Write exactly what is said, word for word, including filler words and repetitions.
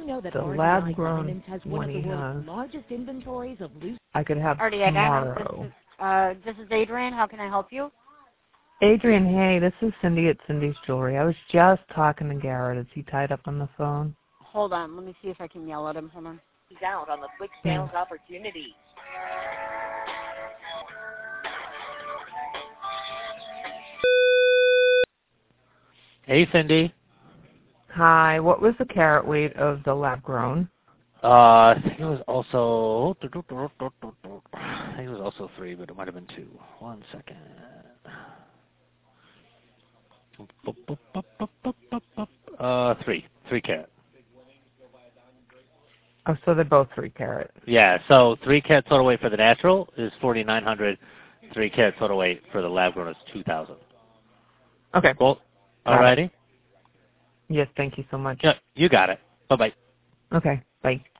you know that the R D I lab-grown Diamonds has one of the world's Buenas largest inventories of loose... I could have R D I Diamonds, tomorrow. this is, uh, this is Adrian. How can I help you? Adrian, hey, this is Cindy at Cindy's Jewelry. I was just talking to Garrett. Is he tied up on the phone? Hold on. Let me see if I can yell at him. Hold on. He's out on the quick sales yeah. opportunity. Hey, Cindy. Hi. What was the carat weight of the lab-grown? Uh, I think it was also, I think it was also three, but it might have been two. One second. Uh, three. Three carat. Oh, so they're both three carat. Yeah, so three carat total weight for the natural is forty-nine hundred. Three carat total weight for the lab grown is two thousand. Okay. Cool. Alrighty. Yes, thank you so much. Yeah, you got it. Bye-bye. Okay, bye.